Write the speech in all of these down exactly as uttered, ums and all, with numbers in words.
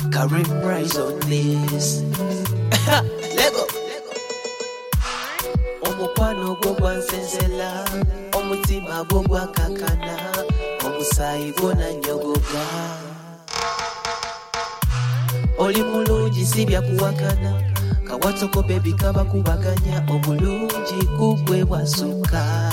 Karim rise on this. Lego. Omukwano gwo gwansensela, omutima gwo gwakakana, omusaayi gwona nyogoga. Oli mulungi si bya kuwakana, kawatoko baby kaba kubaganya, obulungi gugwe bwasukka.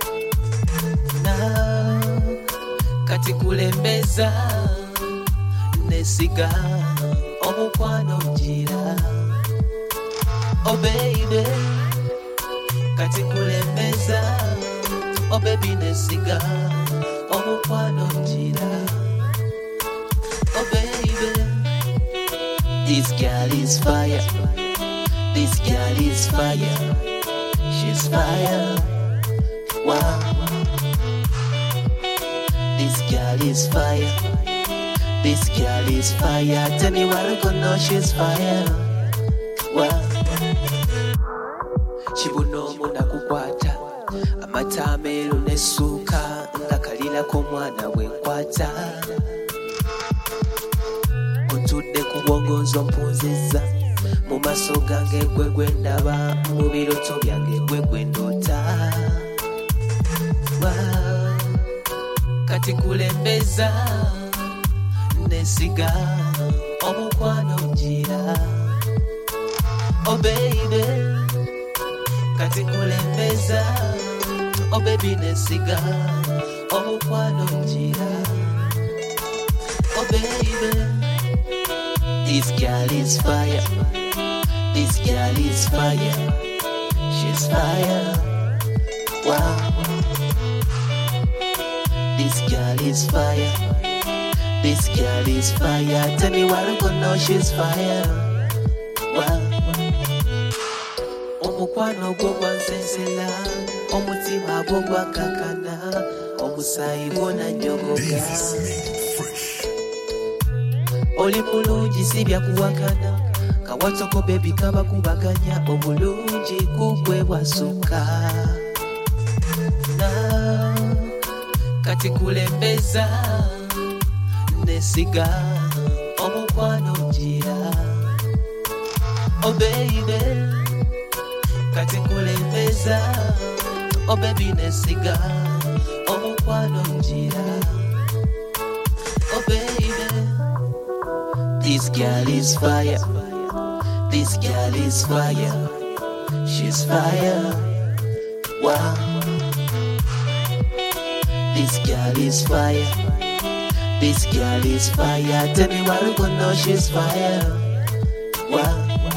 Na kati kulembeza nesiga omukwano njira. Oh baby, kati kulembeza, oh baby nesiga omukwano njira. Oh baby, this girl is fire, this girl is fire, she's fire, wow. This girl is fire, this girl is fire, tell me why I don't know she's fire, wow. Chibuno muna kukwata, amatamelo nesuka, nga kalila komwana wenkwata. Ntudde ku bwongonzo mpunziza, mu maaso gange gwe gwe ndaba, mu biroto byange gwe gwe ndoota. Wow. Kati kulembeza nesiga omukwano njira. Oh baby, kati kulembeza, oh baby nesiga omukwano njira. Oh baby, this girl is fire, this girl is fire, she's fire, wow. This girl is fire, this girl is fire, tell me why I don't know she's fire, wow. Omukwano gwo gwansensela, omutima gwo gwakakana, omusaayi gwona nyogoga. Oli mulungi si bya kuwakana, kawatoko baby kaba kubaganya, obulungi gugwe bwasukka. Na kati kulembeza nesiga omukwano njira. Oh baby, kati kulembeza, oh baby nesiga omukwano njira. Oh baby, this girl is fire, this girl is fire, she's fire, wow. This girl is fire, this girl is fire, tell me why I don't know she's fire, wow.